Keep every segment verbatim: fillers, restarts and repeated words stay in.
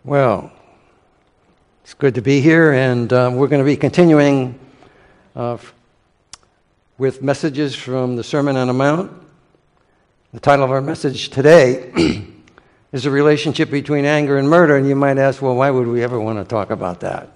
Well, it's good to be here, and uh, we're going to be continuing uh, f- with messages from the Sermon on the Mount. The title of our message today is the relationship between anger and murder, and you might ask, well, why would we ever want to talk about that?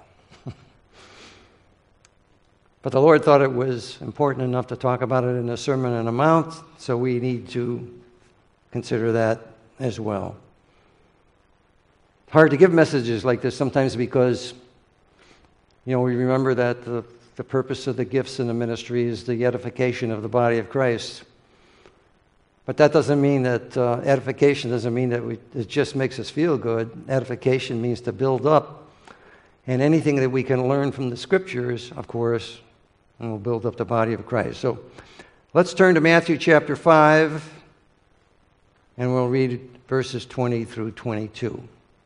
But the Lord thought it was important enough to talk about it in the Sermon on the Mount, so we need to consider that as well. Hard to give messages like this sometimes because, you know, we remember that the, the purpose of the gifts in the ministry is the edification of the body of Christ. But that doesn't mean that uh, edification doesn't mean that we, it just makes us feel good. Edification means to build up. And anything that we can learn from the Scriptures, of course, will build up the body of Christ. So let's turn to Matthew chapter five, and we'll read verses twenty through twenty-two.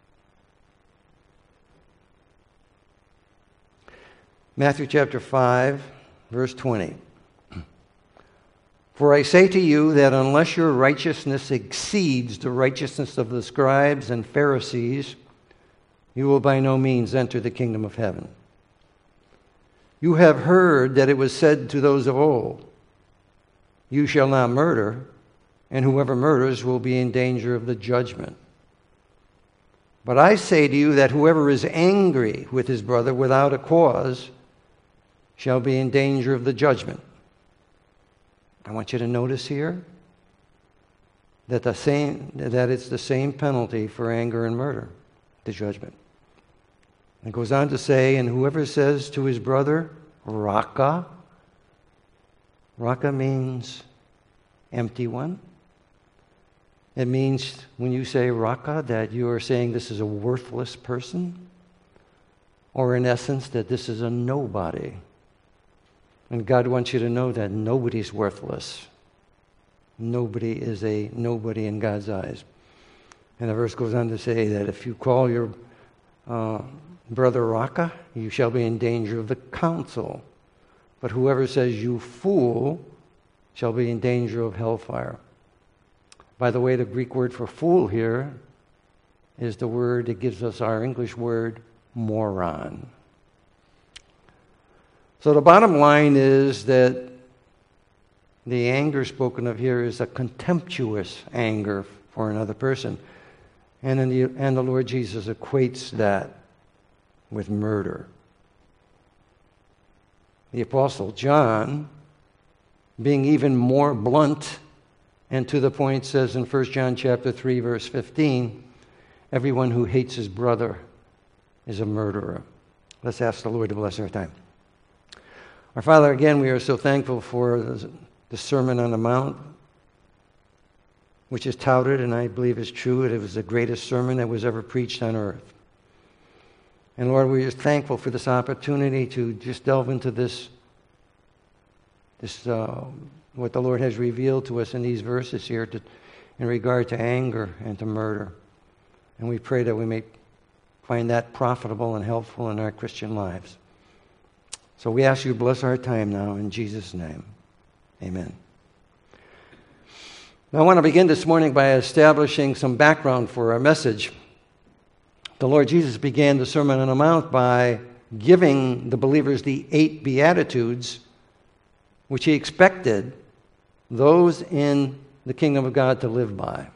Matthew chapter five, verse twenty. For I say to you that unless your righteousness exceeds the righteousness of the scribes and Pharisees, you will by no means enter the kingdom of heaven. You have heard that it was said to those of old, you shall not murder, and whoever murders will be in danger of the judgment. But I say to you that whoever is angry with his brother without a cause shall be in danger of the judgment. I want you to notice here that the same that it's the same penalty for anger and murder, the judgment. It goes on to say, and whoever says to his brother, Raka, Raka means empty one. It means when you say Raka that you are saying this is a worthless person, or in essence that this is a nobody. And God wants you to know that nobody's worthless. Nobody is a nobody in God's eyes. And the verse goes on to say that if you call your uh, brother Raka, you shall be in danger of the council. But whoever says you fool shall be in danger of hellfire. By the way, the Greek word for fool here is the word that gives us our English word moron. So the bottom line is that the anger spoken of here is a contemptuous anger for another person. And, in the, and the Lord Jesus equates that with murder. The Apostle John, being even more blunt and to the point, says in First John chapter three, verse fifteen, everyone who hates his brother is a murderer. Let's ask the Lord to bless our time. Our Father, again, we are so thankful for the Sermon on the Mount, which is touted, and I believe is true. It was the greatest sermon that was ever preached on earth. And Lord, we're just thankful for this opportunity to just delve into this, this uh, what the Lord has revealed to us in these verses here to, in regard to anger and to murder. And we pray that we may find that profitable and helpful in our Christian lives. So we ask you to bless our time now in Jesus' name. Amen. Now I want to begin this morning by establishing some background for our message. The Lord Jesus began the Sermon on the Mount by giving the believers the eight Beatitudes, which he expected those in the kingdom of God to live by.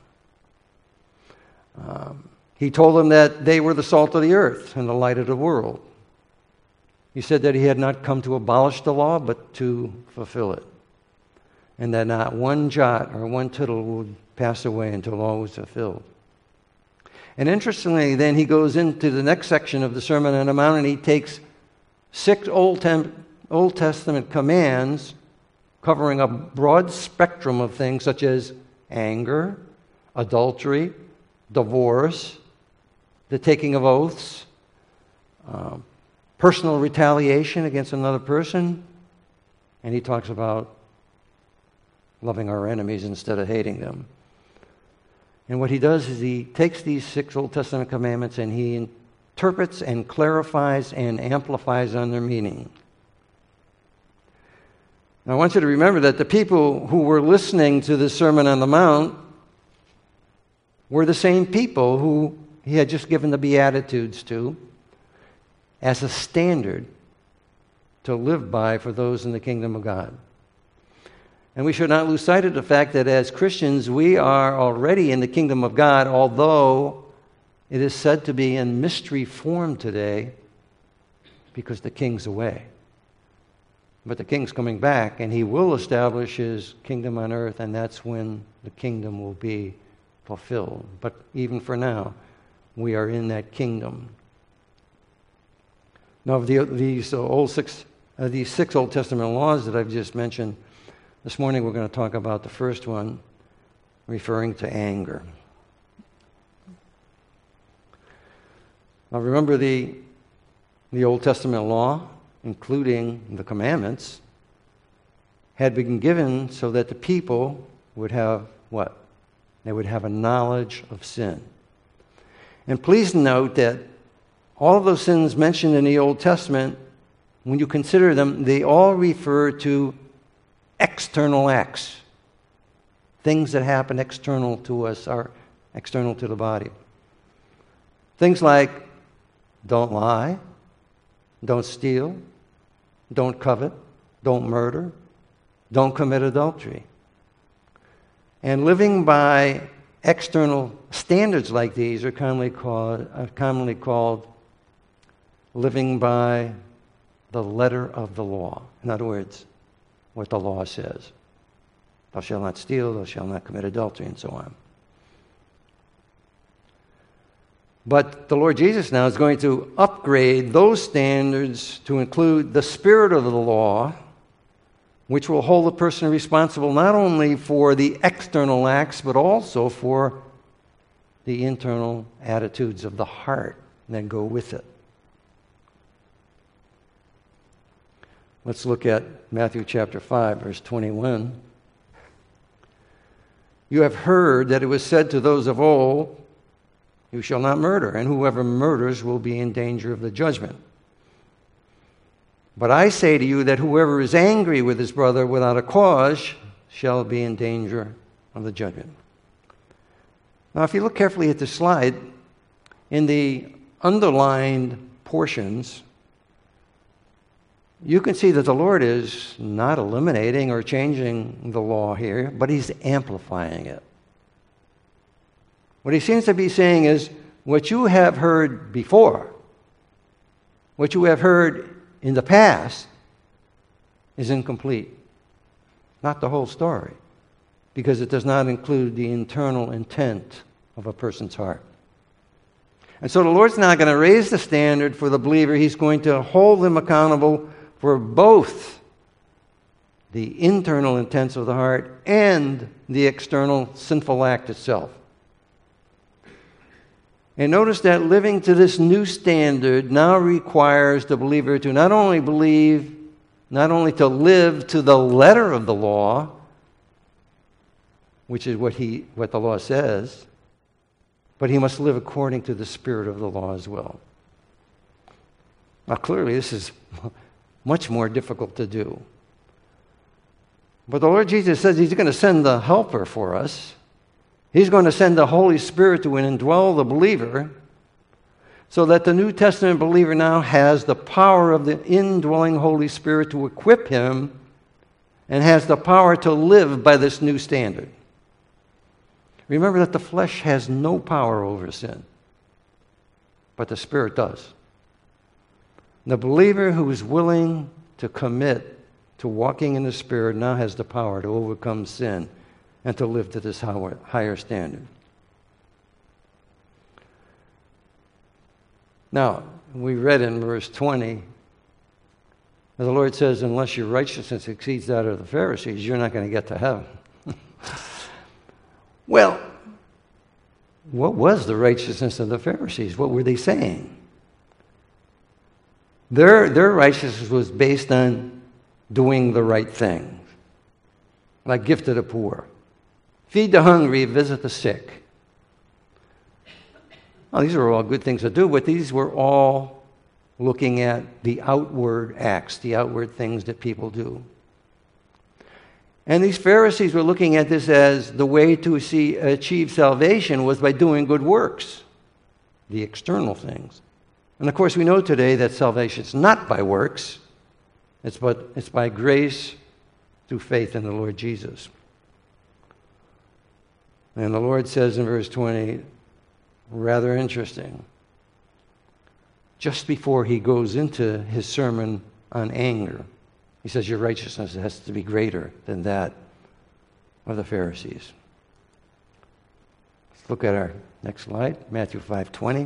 Um, he told them that they were the salt of the earth and the light of the world. He said that he had not come to abolish the law, but to fulfill it. And that not one jot or one tittle would pass away until all was fulfilled. And interestingly, then he goes into the next section of the Sermon on the Mount, and he takes six Old, Tem- Old Testament commands covering a broad spectrum of things such as anger, adultery, divorce, the taking of oaths, um, personal retaliation against another person, and he talks about loving our enemies instead of hating them. And what he does is he takes these six Old Testament commandments and he interprets and clarifies and amplifies on their meaning. Now I want you to remember that the people who were listening to the Sermon on the Mount were the same people who he had just given the Beatitudes to as a standard to live by for those in the kingdom of God. And we should not lose sight of the fact that as Christians, we are already in the kingdom of God, although it is said to be in mystery form today because the king's away. But the king's coming back, and he will establish his kingdom on earth, and that's when the kingdom will be fulfilled. But even for now, we are in that kingdom. Now, of the, these, old six, uh, these six Old Testament laws that I've just mentioned, this morning we're going to talk about the first one, referring to anger. Now remember the, the Old Testament law, including the commandments, had been given so that the people would have what? They would have a knowledge of sin. And please note that all of those sins mentioned in the Old Testament, when you consider them, they all refer to external acts. Things that happen external to us are external to the body. Things like don't lie, don't steal, don't covet, don't murder, don't commit adultery. And living by external standards like these are commonly called, are commonly called living by the letter of the law. In other words, what the law says. Thou shalt not steal, thou shalt not commit adultery, and so on. But the Lord Jesus now is going to upgrade those standards to include the spirit of the law, which will hold the person responsible not only for the external acts, but also for the internal attitudes of the heart that go with it. Let's look at Matthew chapter five, verse twenty-one. You have heard that it was said to those of old, you shall not murder, and whoever murders will be in danger of the judgment. But I say to you that whoever is angry with his brother without a cause shall be in danger of the judgment. Now, if you look carefully at the slide, in the underlined portions, you can see that the Lord is not eliminating or changing the law here, but he's amplifying it. What he seems to be saying is, what you have heard before, what you have heard in the past, is incomplete. Not the whole story, because it does not include the internal intent of a person's heart. And so the Lord's not going to raise the standard for the believer. He's going to hold them accountable for both the internal intents of the heart and the external sinful act itself. And notice that living to this new standard now requires the believer to not only believe, not only to live to the letter of the law, which is what he what the law says, but he must live according to the spirit of the law as well. Now clearly this is much more difficult to do. But the Lord Jesus says he's going to send the helper for us. He's going to send the Holy Spirit to indwell the believer so that the New Testament believer now has the power of the indwelling Holy Spirit to equip him and has the power to live by this new standard. Remember that the flesh has no power over sin, but the Spirit does. The believer who is willing to commit to walking in the Spirit now has the power to overcome sin and to live to this higher standard. Now, we read in verse twenty, the Lord says, unless your righteousness exceeds that of the Pharisees, you're not going to get to heaven. Well, what was the righteousness of the Pharisees? What were they saying? Their, their righteousness was based on doing the right thing, like give to the poor, feed the hungry, visit the sick. Well, these are all good things to do, but these were all looking at the outward acts, the outward things that people do. And these Pharisees were looking at this as the way to see, achieve salvation was by doing good works. the external things. And of course, we know today that salvation is not by works, it's, but, it's by grace through faith in the Lord Jesus. And the Lord says in verse twenty, rather interesting, just before he goes into his sermon on anger, he says, your righteousness has to be greater than that of the Pharisees. Let's look at our next slide, Matthew five twenty.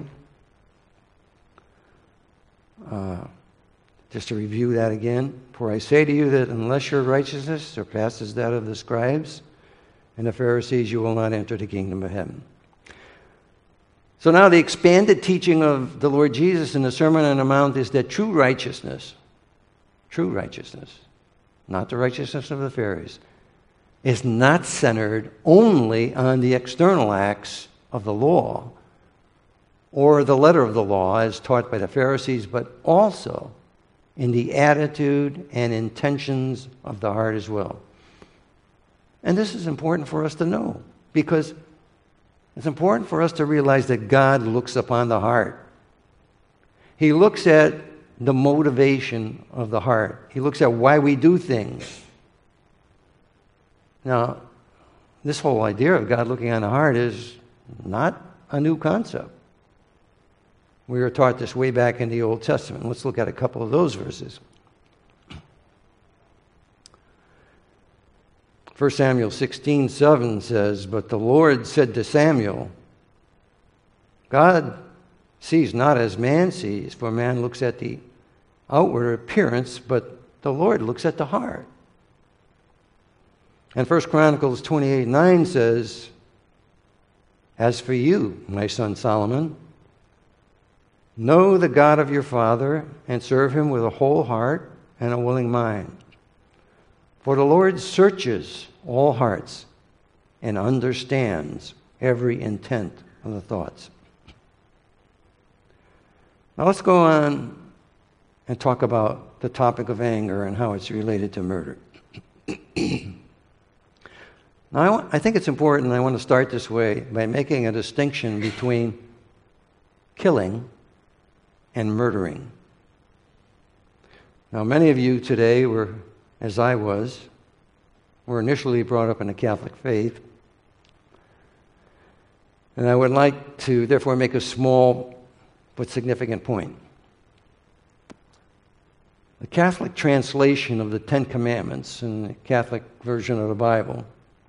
Uh, just to review that again. For I say to you that unless your righteousness surpasses that of the scribes and the Pharisees, you will not enter the kingdom of heaven. So now the expanded teaching of the Lord Jesus in the Sermon on the Mount is that true righteousness, true righteousness, not the righteousness of the Pharisees, is not centered only on the external acts of the law or the letter of the law as taught by the Pharisees, but also in the attitude and intentions of the heart as well. And this is important for us to know, because it's important for us to realize that God looks upon the heart. He looks at the motivation of the heart. He looks at why we do things. Now, this whole idea of God looking on the heart is not a new concept. We were taught this way back in the Old Testament. Let's look at a couple of those verses. First Samuel sixteen seven says, but the Lord said to Samuel, God sees not as man sees, for man looks at the outward appearance, but the Lord looks at the heart. And First Chronicles twenty-eight nine says, as for you, my son Solomon, know the God of your father and serve him with a whole heart and a willing mind. For the Lord searches all hearts and understands every intent of the thoughts. Now let's go on and talk about the topic of anger and how it's related to murder. Now I, want, I think it's important, and I want to start this way by making a distinction between killing and murdering. Now many of you today were, as I was, were initially brought up in the Catholic faith. And I would like to, therefore, make a small but significant point. The Catholic translation of the Ten Commandments in the Catholic version of the Bible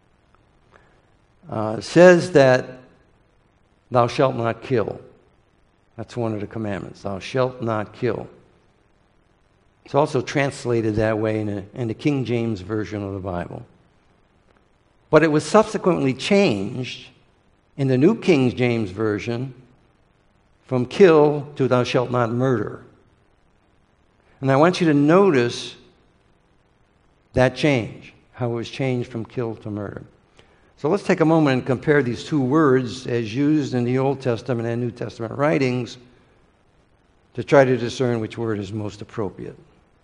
uh, says that thou shalt not kill. That's one of the commandments. Thou shalt not kill. It's also translated that way in, a, in the King James Version of the Bible. But it was subsequently changed in the New King James Version from kill to thou shalt not murder. And I want you to notice that change, how it was changed from kill to murder. So let's take a moment and compare these two words as used in the Old Testament and New Testament writings to try to discern which word is most appropriate.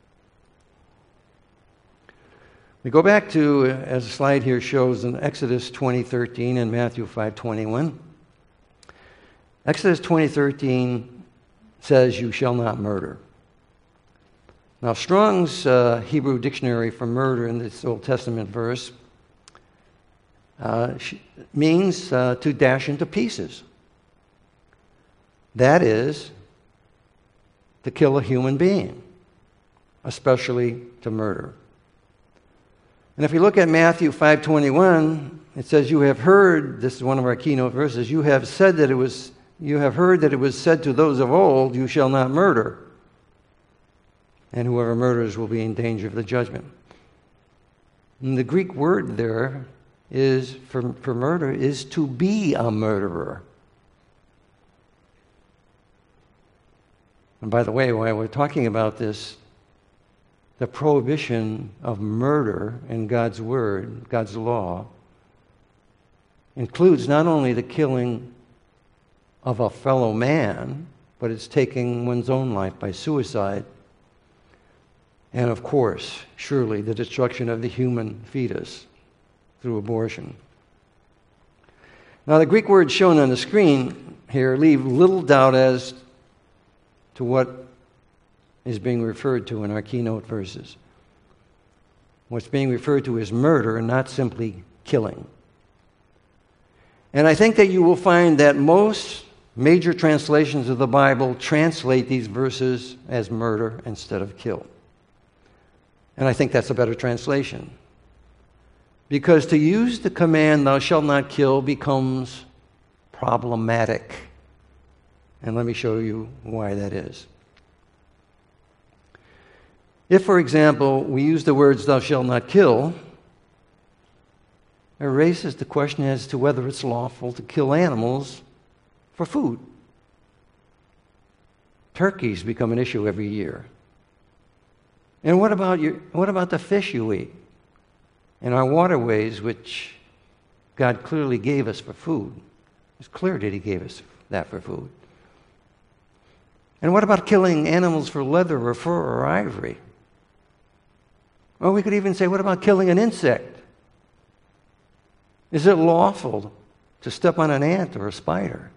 We go back to, as the slide here shows, in Exodus twenty thirteen and Matthew five twenty-one. Exodus twenty thirteen says, you shall not murder. Now, Strong's uh, Hebrew dictionary for murder in this Old Testament verse uh, means uh, to dash into pieces. That is, to kill a human being, especially to murder. And if we look at Matthew five twenty-one, it says, you have heard, this is one of our keynote verses, you have said that it was, you have heard that it was said to those of old, you shall not murder. And whoever murders will be in danger of the judgment. And the Greek word there is, for, for murder, is to be a murderer. And by the way, while we're talking about this, the prohibition of murder in God's word, God's law, includes not only the killing of a fellow man, but it's taking one's own life by suicide. And of course, surely, the destruction of the human fetus through abortion. Now, the Greek words shown on the screen here leave little doubt as to what is being referred to in our keynote verses. What's being referred to is murder and not simply killing. And I think that you will find that most major translations of the Bible translate these verses as murder instead of kill. And I think that's a better translation. Because to use the command, thou shalt not kill, becomes problematic. And let me show you why that is. If, for example, we use the words, thou shalt not kill, it raises the question as to whether it's lawful to kill animals for food. Turkeys become an issue every year. And what about your, what about the fish you eat? In our waterways, which God clearly gave us for food. It's clear that He gave us that for food. And what about killing animals for leather or fur or ivory? Or we could even say, what about killing an insect? Is it lawful to step on an ant or a spider?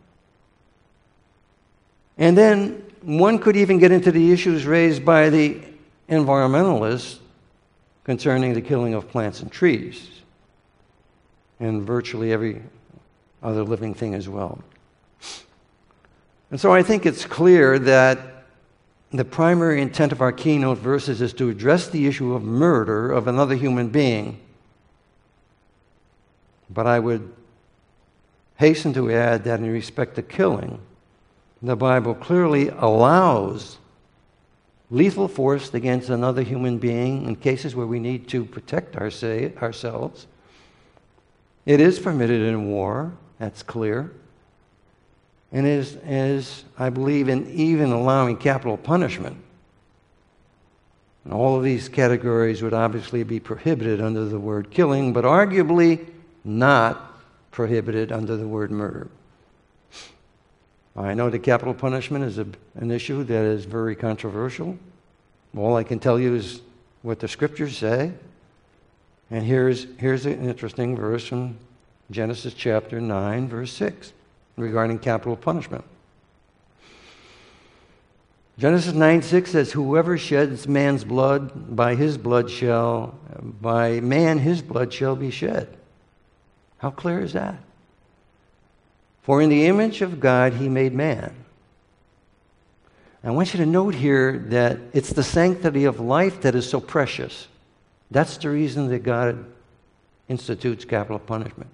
And then one could even get into the issues raised by the environmentalists concerning the killing of plants and trees, and virtually every other living thing as well. And so I think it's clear that the primary intent of our keynote verses is to address the issue of murder of another human being. But I would hasten to add that in respect to killing, the Bible clearly allows lethal force against another human being in cases where we need to protect our say, ourselves. It is permitted in war, that's clear. And is, is, I believe, in even allowing capital punishment. And all of these categories would obviously be prohibited under the word killing, but arguably not prohibited under the word murder. I know that capital punishment is a, an issue that is very controversial. All I can tell you is what the Scriptures say. And here's, here's an interesting verse from Genesis chapter nine, verse six, regarding capital punishment. Genesis nine six says, whoever sheds man's blood, by his blood shall, by man his blood shall be shed. How clear is that? For in the image of God he made man. I want you to note here that it's the sanctity of life that is so precious. That's the reason that God institutes capital punishment.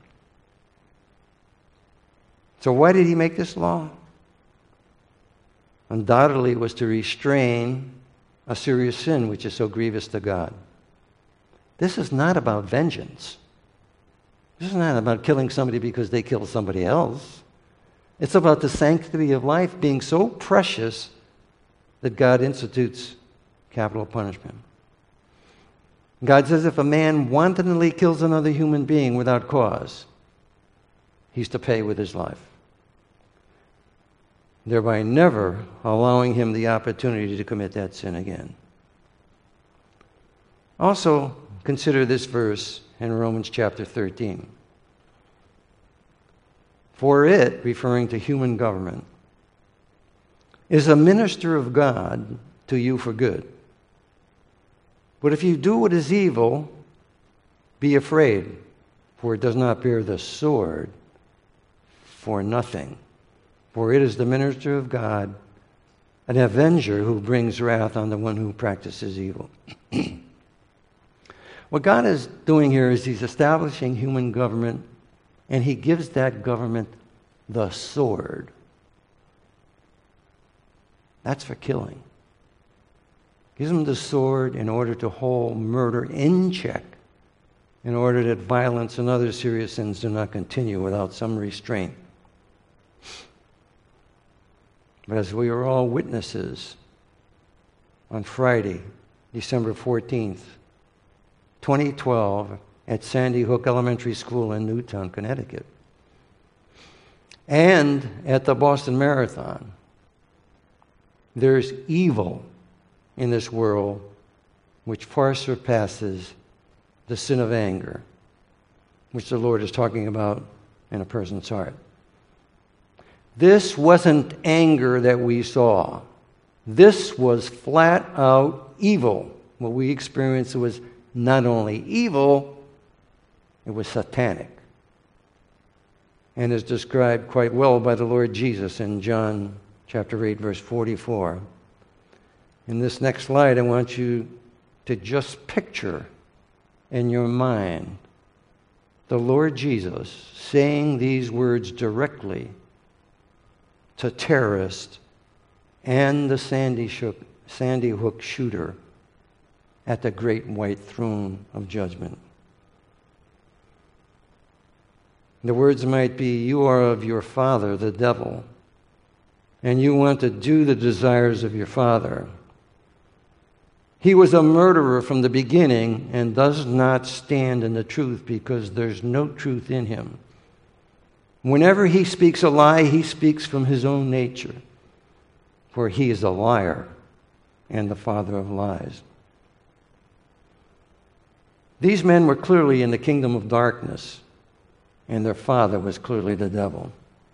So why did he make this law? Undoubtedly it was to restrain a serious sin which is so grievous to God. This is not about vengeance. This is not about killing somebody because they killed somebody else. It's about the sanctity of life being so precious that God institutes capital punishment. God says if a man wantonly kills another human being without cause, he's to pay with his life, thereby never allowing him the opportunity to commit that sin again. Also, consider this verse in Romans chapter thirteen. For it, referring to human government, is a minister of God to you for good. But if you do what is evil, be afraid, for it does not bear the sword for nothing. For it is the minister of God, an avenger who brings wrath on the one who practices evil. What God is doing here is he's establishing human government, and he gives that government the sword. That's for killing. Gives them the sword in order to hold murder in check, in order that violence and other serious sins do not continue without some restraint. But as we are all witnesses, on Friday, December fourteenth, twenty twelve, at Sandy Hook Elementary School in Newtown, Connecticut, and at the Boston Marathon, there's evil in this world which far surpasses the sin of anger, which the Lord is talking about in a person's heart. This wasn't anger that we saw. This was flat out evil. What we experienced was not only evil, it was satanic. And is described quite well by the Lord Jesus in John chapter eight, verse forty-four. In this next slide, I want you to just picture in your mind the Lord Jesus saying these words directly to terrorists and the Sandy Hook, Sandy Hook shooter at the great white throne of judgment. The words might be, "You are of your father, the devil, and you want to do the desires of your father. He was a murderer from the beginning and does not stand in the truth because there's no truth in him. Whenever he speaks a lie, he speaks from his own nature, for he is a liar and the father of lies." These men were clearly in the kingdom of darkness, and their father was clearly the devil.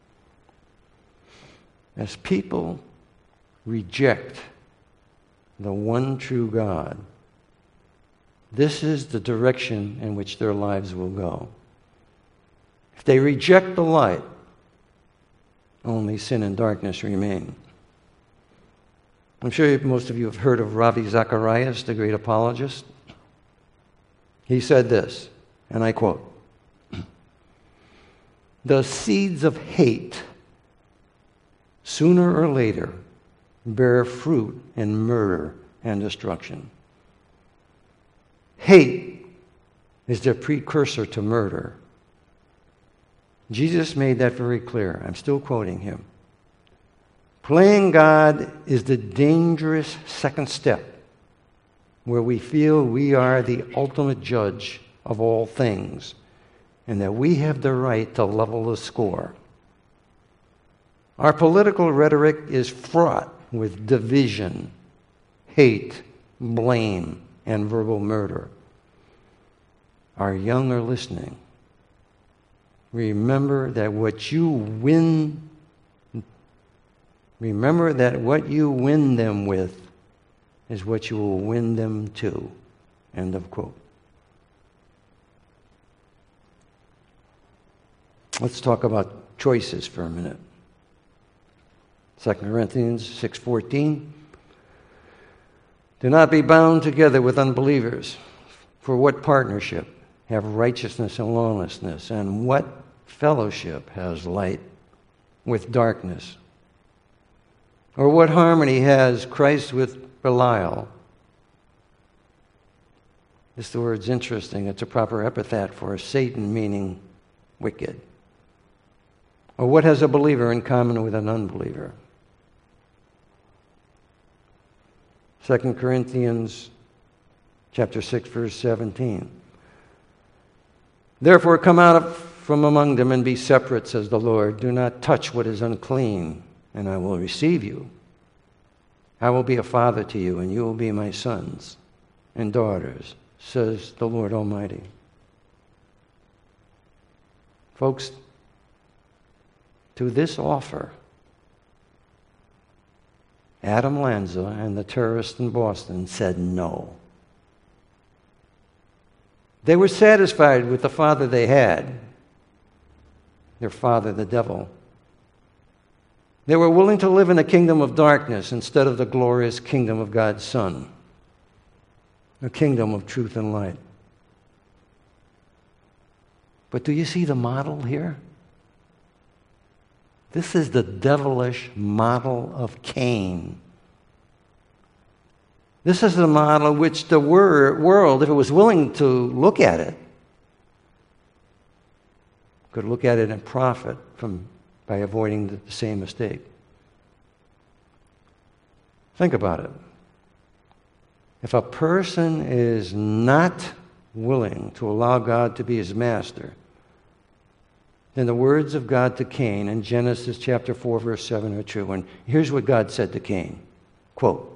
As people reject the one true God, this is the direction in which their lives will go. If they reject the light, only sin and darkness remain. I'm sure most of you have heard of Ravi Zacharias, the great apologist. He said this, and I quote, "The seeds of hate, sooner or later, bear fruit in murder and destruction." Hate is the precursor to murder. Jesus made that very clear. I'm still quoting him. Playing God is the dangerous second step where we feel we are the ultimate judge of all things and that we have the right to level the score. Our political rhetoric is fraught with division, hate, blame, and verbal murder. Our young are listening. Remember that what you win, remember that what you win them with is what you will win them to. End of quote. Let's talk about choices for a minute. Second Corinthians six fourteen. "Do not be bound together with unbelievers. For what partnership have righteousness and lawlessness? And what fellowship has light with darkness? Or what harmony has Christ with Belial?" This word's interesting. It's a proper epithet for Satan, meaning wicked. Or what has a believer in common with an unbeliever? Second Corinthians chapter six, verse seventeen. "Therefore come out from among them and be separate, says the Lord. Do not touch what is unclean, and I will receive you. I will be a father to you, and you will be my sons and daughters, says the Lord Almighty." Folks, to this offer, Adam Lanza and the terrorists in Boston said no. They were satisfied with the father they had, their father, the devil. They were willing to live in a kingdom of darkness instead of the glorious kingdom of God's Son, a kingdom of truth and light. But do you see the model here? This is the devilish model of Cain. This is the model which the wor- world, if it was willing to look at it, could look at it and profit from by avoiding the same mistake. Think about it. If a person is not willing to allow God to be his master, then the words of God to Cain in Genesis chapter four, verse seven are true. And here's what God said to Cain, quote,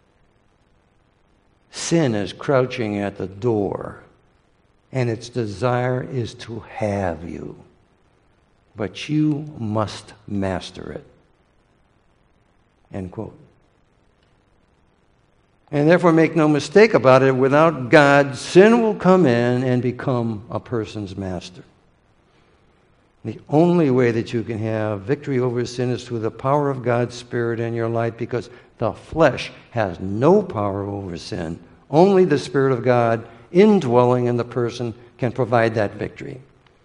"Sin is crouching at the door, and its desire is to have you, but you must master it. End quote. And therefore, make no mistake about it, without God, sin will come in and become a person's master. The only way that you can have victory over sin is through the power of God's Spirit in your life, because the flesh has no power over sin. Only the Spirit of God indwelling in the person can provide that victory.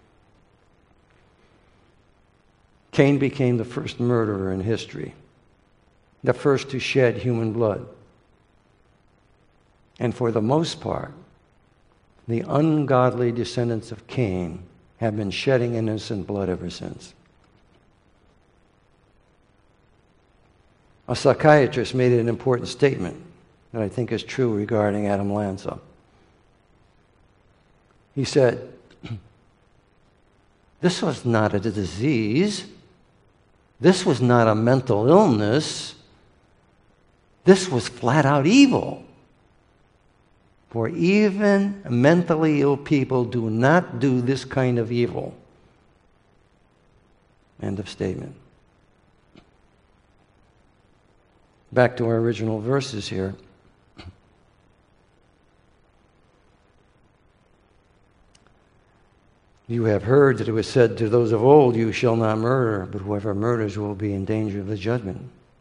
Cain became the first murderer in history, the first to shed human blood. And for the most part, the ungodly descendants of Cain have been shedding innocent blood ever since. A psychiatrist made an important statement that I think is true regarding Adam Lanza. He said, this was not a disease. This was not a mental illness. This was flat out evil. For even mentally ill people do not do this kind of evil. End of statement. Back to our original verses here. You have heard that it was said to those of old, you shall not murder, but whoever murders will be in danger of the judgment.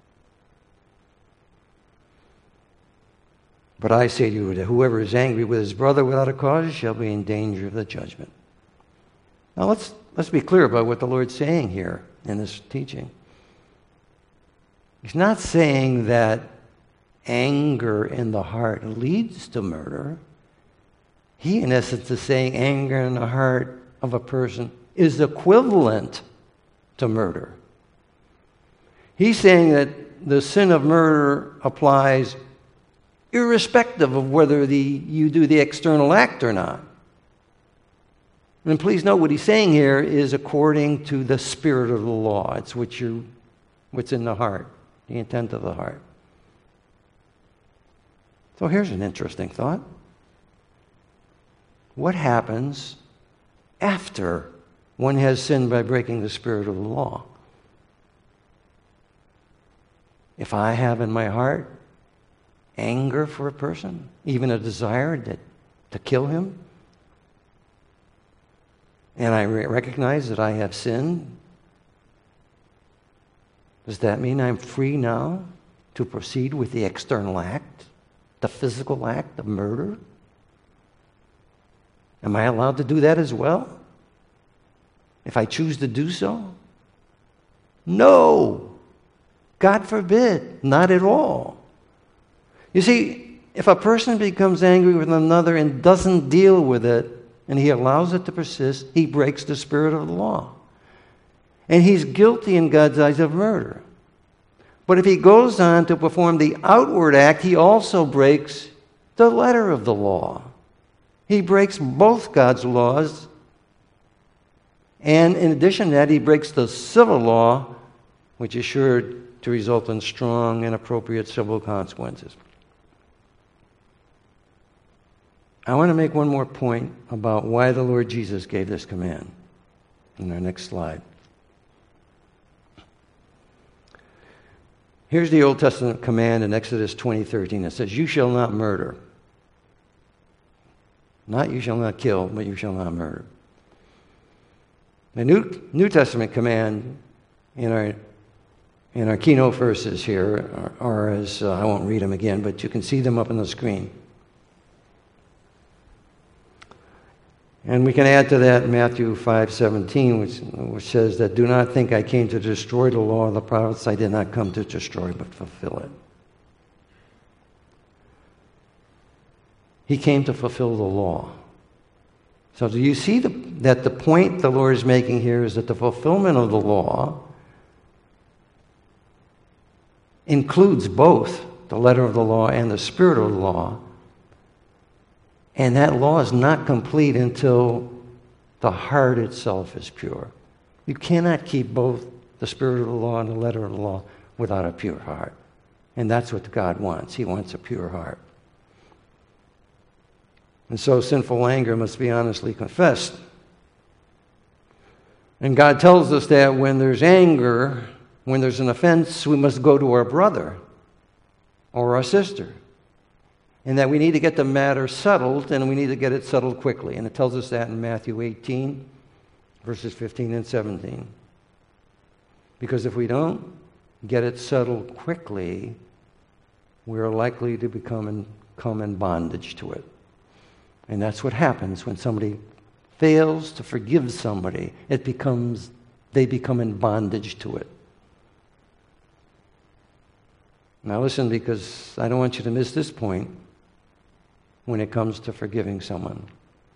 But I say to you that whoever is angry with his brother without a cause shall be in danger of the judgment. Now let's, let's be clear about what the Lord's saying here in this teaching. He's not saying that anger in the heart leads to murder. He, in essence, is saying anger in the heart of a person is equivalent to murder. He's saying that the sin of murder applies irrespective of whether the, you do the external act or not. And please note what he's saying here is according to the spirit of the law. It's what you, what's in the heart, the intent of the heart. So here's an interesting thought. What happens after one has sinned by breaking the spirit of the law? If I have in my heart anger for a person, even a desire to, to kill him, and I re- recognize that I have sinned, does that mean I'm free now to proceed with the external act, the physical act of murder? Am I allowed to do that as well? If I choose to do so? No. God forbid. Not at all. You see, if a person becomes angry with another and doesn't deal with it, and he allows it to persist, he breaks the spirit of the law. And he's guilty in God's eyes of murder. But if he goes on to perform the outward act, he also breaks the letter of the law. He breaks both God's laws, and in addition to that, he breaks the civil law, which is sure to result in strong and appropriate civil consequences. I want to make one more point about why the Lord Jesus gave this command in our next slide. Here's the Old Testament command in Exodus twenty thirteen. It says, you shall not murder. Not you shall not kill, but you shall not murder. The New, New Testament command in our in our keynote verses here are, are as, uh, I won't read them again, but you can see them up on the screen. And we can add to that Matthew five seventeen, which, which says that do not think I came to destroy the law of the prophets. I did not come to destroy, but fulfill it. He came to fulfill the law. So do you see the, that the point the Lord is making here is that the fulfillment of the law includes both the letter of the law and the spirit of the law. And that law is not complete until the heart itself is pure. You cannot keep both the spirit of the law and the letter of the law without a pure heart. And that's what God wants. He wants a pure heart. And so sinful anger must be honestly confessed. And God tells us that when there's anger, when there's an offense, we must go to our brother or our sister. And that we need to get the matter settled, and we need to get it settled quickly. And it tells us that in Matthew eighteen, verses fifteen and seventeen. Because if we don't get it settled quickly, we're likely to become in, come in bondage to it. And that's what happens when somebody fails to forgive somebody. It becomes, they become in bondage to it. Now listen, because I don't want you to miss this point when it comes to forgiving someone.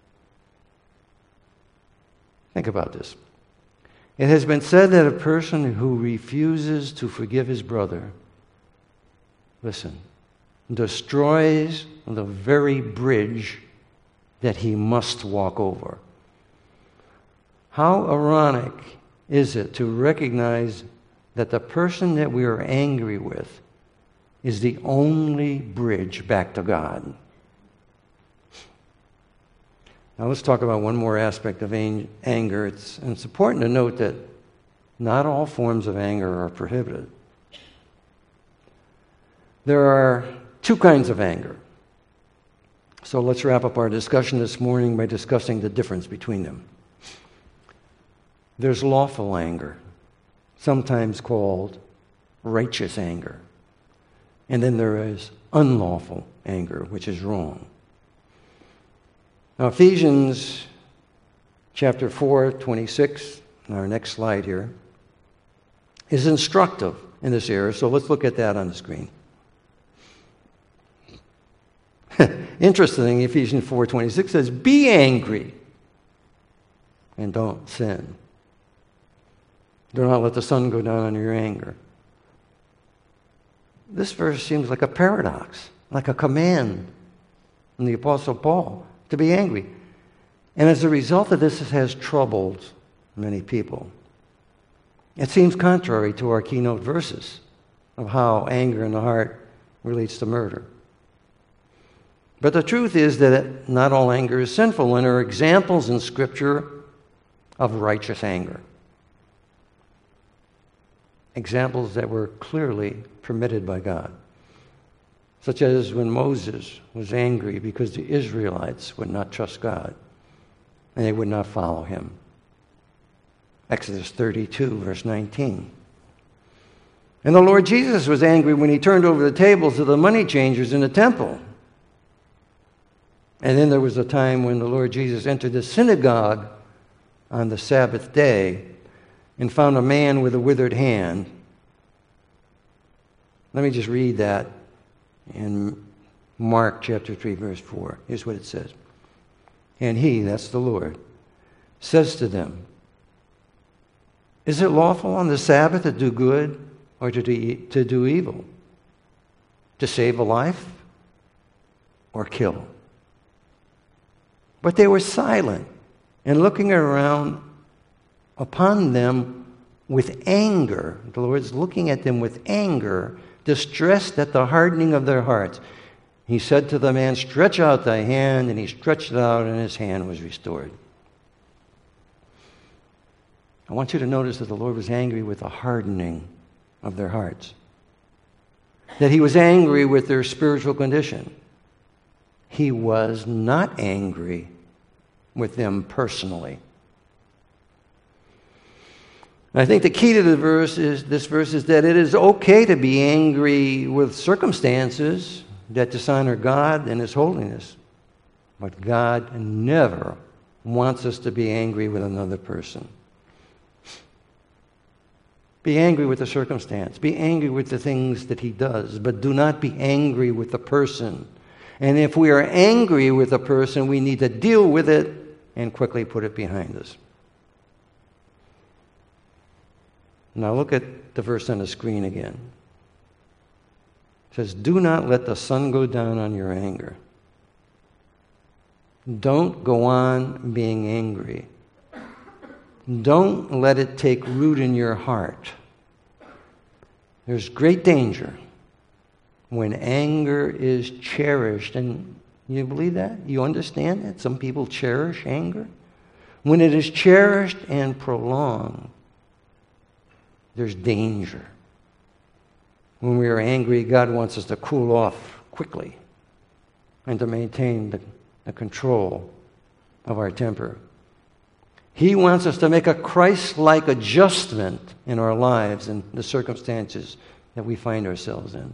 Think about this. It has been said that a person who refuses to forgive his brother, listen, destroys the very bridge that he must walk over. How ironic is it to recognize that the person that we are angry with is the only bridge back to God? Now let's talk about one more aspect of ang- anger. It's, and it's important to note that not all forms of anger are prohibited. There are two kinds of anger. So let's wrap up our discussion this morning by discussing the difference between them. There's lawful anger, sometimes called righteous anger. And then there is unlawful anger, which is wrong. Now, Ephesians chapter four, twenty-six, our next slide here, is instructive in this area. So let's look at that on the screen. Interesting, Ephesians four, twenty-six says, "Be angry and don't sin. Do not let the sun go down on your anger." This verse seems like a paradox, like a command from the Apostle Paul to be angry. And as a result of this, it has troubled many people. It seems contrary to our keynote verses of how anger in the heart relates to murder. But the truth is that not all anger is sinful, and there are examples in Scripture of righteous anger. Examples that were clearly permitted by God. Such as when Moses was angry because the Israelites would not trust God and they would not follow him. Exodus thirty-two, verse nineteen. And the Lord Jesus was angry when he turned over the tables of the money changers in the temple. And then there was a time when the Lord Jesus entered the synagogue on the Sabbath day and found a man with a withered hand. Let me just read that in Mark chapter three, verse four. Here's what it says. "And he," that's the Lord, "says to them, 'Is it lawful on the Sabbath to do good or to do, to do evil? To save a life or kill?' But they were silent and looking around upon them with anger." The Lord's looking at them with anger, distressed at the hardening of their hearts. He said to the man, "Stretch out thy hand," and he stretched it out, and his hand was restored. I want you to notice that the Lord was angry with the hardening of their hearts. That he was angry with their spiritual condition. He was not angry with them personally. I think the key to the verse is this verse is that it is okay to be angry with circumstances that dishonor God and His holiness. But God never wants us to be angry with another person. Be angry with the circumstance. Be angry with the things that He does. But do not be angry with the person. And if we are angry with a person, we need to deal with it and quickly put it behind us. Now look at the verse on the screen again. It says, "Do not let the sun go down on your anger." Don't go on being angry. Don't let it take root in your heart. There's great danger when anger is cherished. And you believe that? You understand that? Some people cherish anger. When it is cherished and prolonged, there's danger. When we are angry, God wants us to cool off quickly and to maintain the, the control of our temper. He wants us to make a Christ-like adjustment in our lives and the circumstances that we find ourselves in.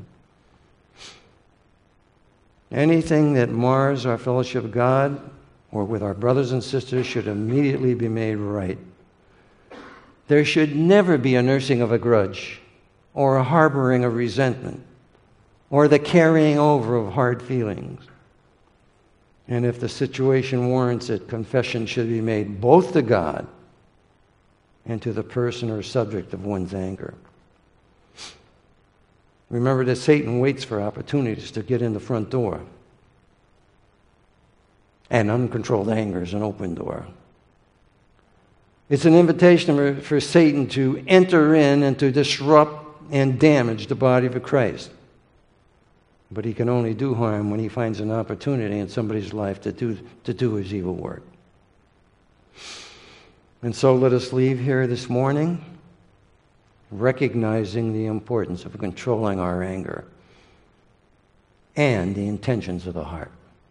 Anything that mars our fellowship with God or with our brothers and sisters should immediately be made right. There should never be a nursing of a grudge or a harboring of resentment or the carrying over of hard feelings. And if the situation warrants it, confession should be made both to God and to the person or subject of one's anger. Remember that Satan waits for opportunities to get in the front door. And uncontrolled anger is an open door. It's an invitation for Satan to enter in and to disrupt and damage the body of Christ. But he can only do harm when he finds an opportunity in somebody's life to do, to do his evil work. And so let us leave here this morning recognizing the importance of controlling our anger and the intentions of the heart.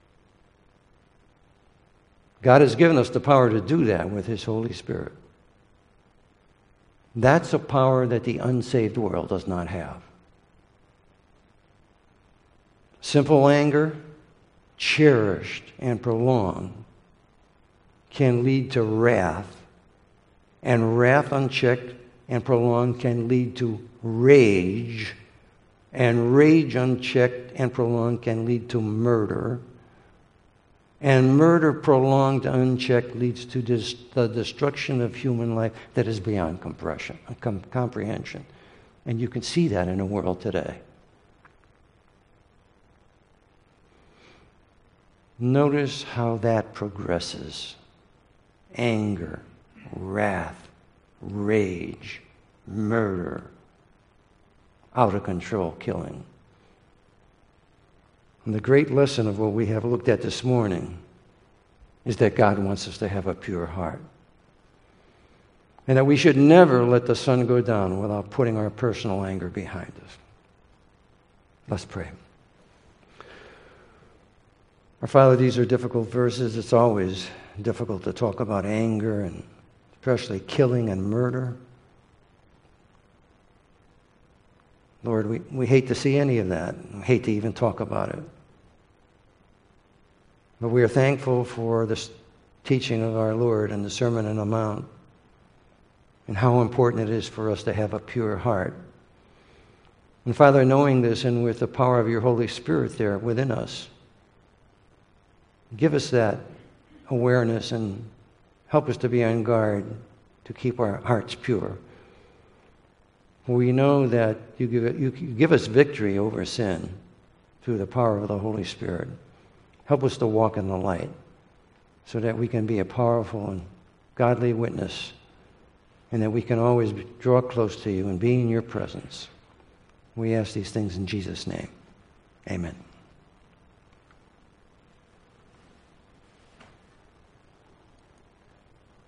God has given us the power to do that with His Holy Spirit. That's a power that the unsaved world does not have. Simple anger, cherished and prolonged, can lead to wrath, and wrath unchecked and prolonged can lead to rage, and rage unchecked and prolonged can lead to murder, and murder prolonged unchecked leads to dis- the destruction of human life that is beyond compression, com- comprehension. And you can see that in the world today. Notice how that progresses. Anger, wrath, rage, murder, out of control killing. And the great lesson of what we have looked at this morning is that God wants us to have a pure heart. And that we should never let the sun go down without putting our personal anger behind us. Let's pray. Our Father, these are difficult verses. It's always difficult to talk about anger and especially killing and murder. Lord, we, we hate to see any of that. We hate to even talk about it. But we are thankful for this teaching of our Lord and the Sermon on the Mount and how important it is for us to have a pure heart. And Father, knowing this and with the power of your Holy Spirit there within us, give us that awareness and help us to be on guard to keep our hearts pure. We know that you give, you give us victory over sin through the power of the Holy Spirit. Help us to walk in the light so that we can be a powerful and godly witness and that we can always draw close to you and be in your presence. We ask these things in Jesus' name. Amen.